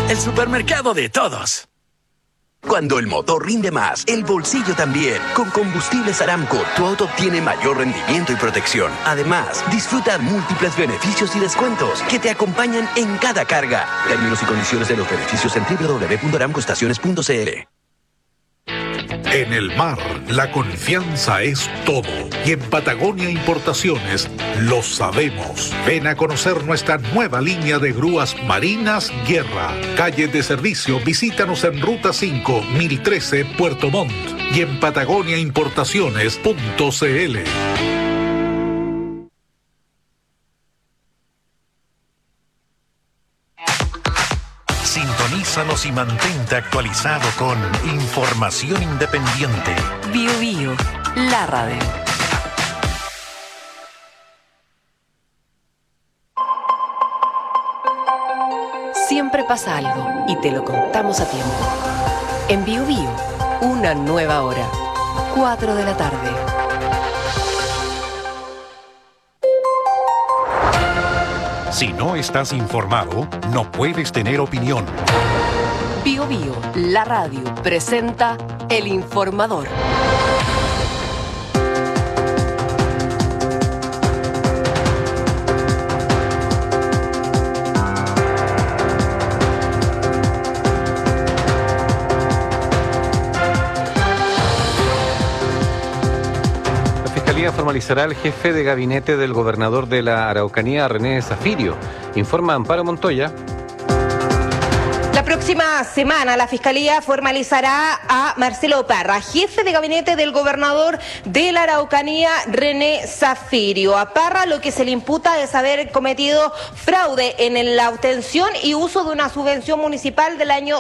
el supermercado de todos. Cuando el motor rinde más, el bolsillo también. Con Combustibles Aramco, tu auto obtiene mayor rendimiento y protección. Además, disfruta múltiples beneficios y descuentos que te acompañan en cada carga. Términos y condiciones de los beneficios en www.aramcoestaciones.cl. En el mar, la confianza es todo. Y en Patagonia Importaciones lo sabemos. Ven a conocer nuestra nueva línea de grúas marinas Guerra. Calle de servicio, visítanos en Ruta 5, 1013, Puerto Montt. Y en patagoniaimportaciones.cl. Sintonízanos y mantente actualizado con información independiente. Bio Bio, la radio. Siempre pasa algo y te lo contamos a tiempo. En Bio Bio, una nueva hora. 4 de la tarde. Si no estás informado, no puedes tener opinión. Bio Bio, la radio, presenta El Informador. Formalizará el jefe de gabinete del gobernador de la Araucanía, René Zafirio. Informa Amparo Montoya. La próxima semana la Fiscalía formalizará a Marcelo Parra, jefe de gabinete del gobernador de la Araucanía, René Zafirio. A Parra lo que se le imputa es haber cometido fraude en la obtención y uso de una subvención municipal del año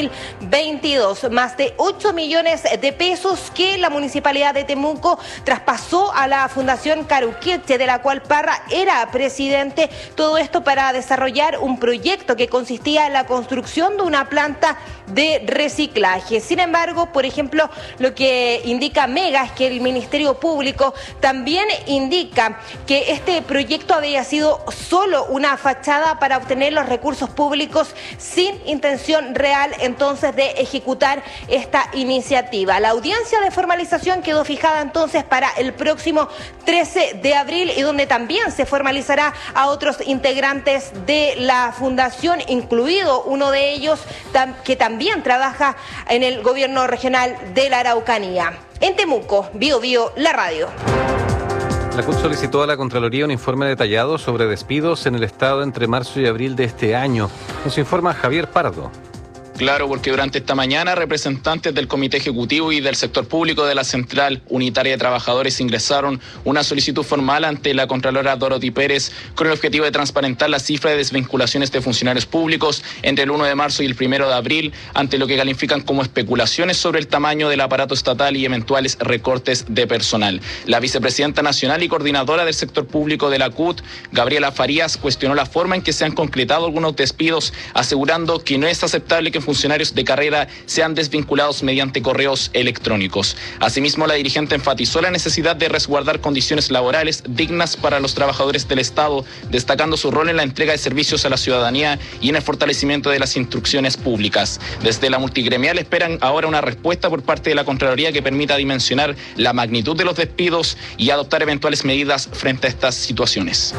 2022. Más de 8 millones de pesos que la municipalidad de Temuco traspasó a la Fundación Caruqueche, de la cual Parra era presidente. Todo esto para desarrollar un proyecto que consistía en la construcción de una planta de reciclaje. Sin embargo, por ejemplo, lo que indica Mega es que el Ministerio Público también indica que este proyecto había sido solo una fachada para obtener los recursos públicos sin intención real entonces de ejecutar esta iniciativa. La audiencia de formalización quedó fijada entonces para el próximo 13 de abril y donde también se formalizará a otros integrantes de la fundación, incluido uno de ellos que también trabaja en el gobierno regional de la Araucanía. En Temuco, Bio Bio, la radio. La CUT solicitó a la Contraloría un informe detallado sobre despidos en el Estado entre marzo y abril de este año. Nos informa Javier Pardo. Claro, porque durante esta mañana representantes del Comité Ejecutivo y del sector público de la Central Unitaria de Trabajadores ingresaron una solicitud formal ante la Contralora Dorothy Pérez con el objetivo de transparentar la cifra de desvinculaciones de funcionarios públicos entre el 1 de marzo y el 1 de abril, ante lo que califican como especulaciones sobre el tamaño del aparato estatal y eventuales recortes de personal. La vicepresidenta nacional y coordinadora del sector público de la CUT, Gabriela Farías, cuestionó la forma en que se han concretado algunos despidos, asegurando que no es aceptable que funcionarios de carrera sean desvinculados mediante correos electrónicos. Asimismo, la dirigente enfatizó la necesidad de resguardar condiciones laborales dignas para los trabajadores del Estado, destacando su rol en la entrega de servicios a la ciudadanía y en el fortalecimiento de las instrucciones públicas. Desde la multigremial esperan ahora una respuesta por parte de la Contraloría que permita dimensionar la magnitud de los despidos y adoptar eventuales medidas frente a estas situaciones.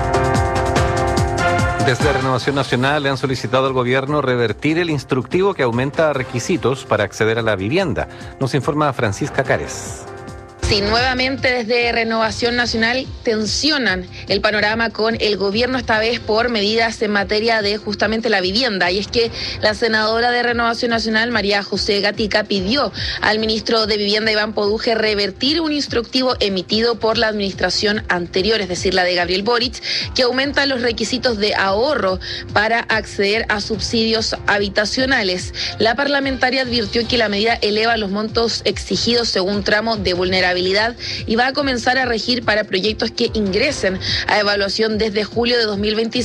Desde Renovación Nacional le han solicitado al gobierno revertir el instructivo que aumenta requisitos para acceder a la vivienda. Nos informa Francisca Cárez. Sí, nuevamente desde Renovación Nacional tensionan el panorama con el gobierno, esta vez por medidas en materia de justamente la vivienda. Y es que la senadora de Renovación Nacional, María José Gatica, pidió al ministro de Vivienda, Iván Poduje, revertir un instructivo emitido por la administración anterior, es decir, la de Gabriel Boric, que aumenta los requisitos de ahorro para acceder a subsidios habitacionales. La parlamentaria advirtió que la medida eleva los montos exigidos según tramo de vulnerabilidad y va a comenzar a regir para proyectos que ingresen a evaluación desde julio de 2025.